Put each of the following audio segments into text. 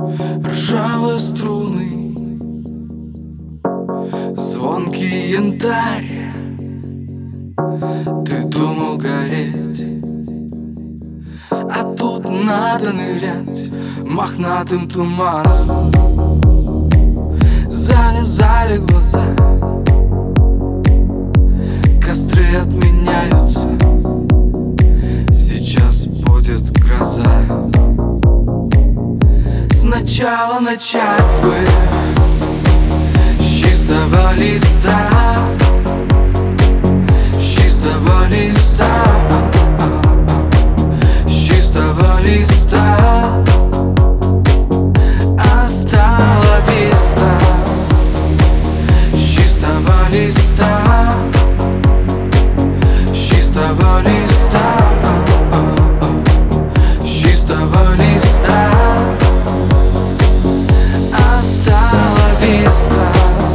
Ржавые струны, звонкий янтарь. Ты думал гореть, а тут надо нырять мохнатым туманом. Завязали глаза, костры отменяются, сейчас будет гроза. Сначала начать бы с чистого листа, с чистого листа, с чистого листа. Остала виста, с чистого листа, с чистого листа, с чистого листа. Остала виста.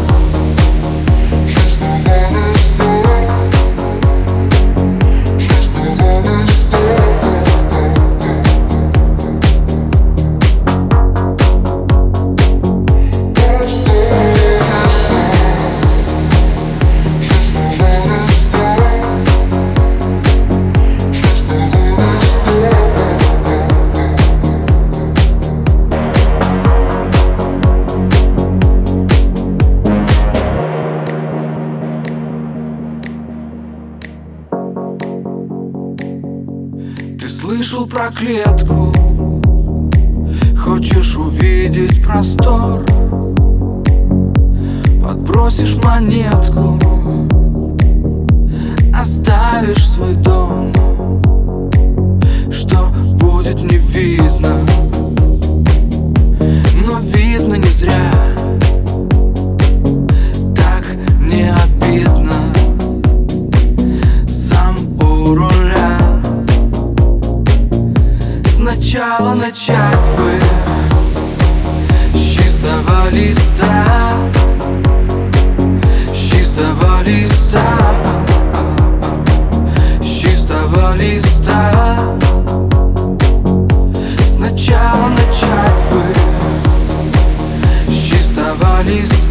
Ты слышал про клетку, хочешь увидеть простор, подбросишь монетку, оставишь свой дом. Что будет, не видно, но видно не зря. Так не обидно, сам у руля. Сначала начать бы с чистого листа, с чистого листа, с чистого листа. Сначала начать бы с чистого листа.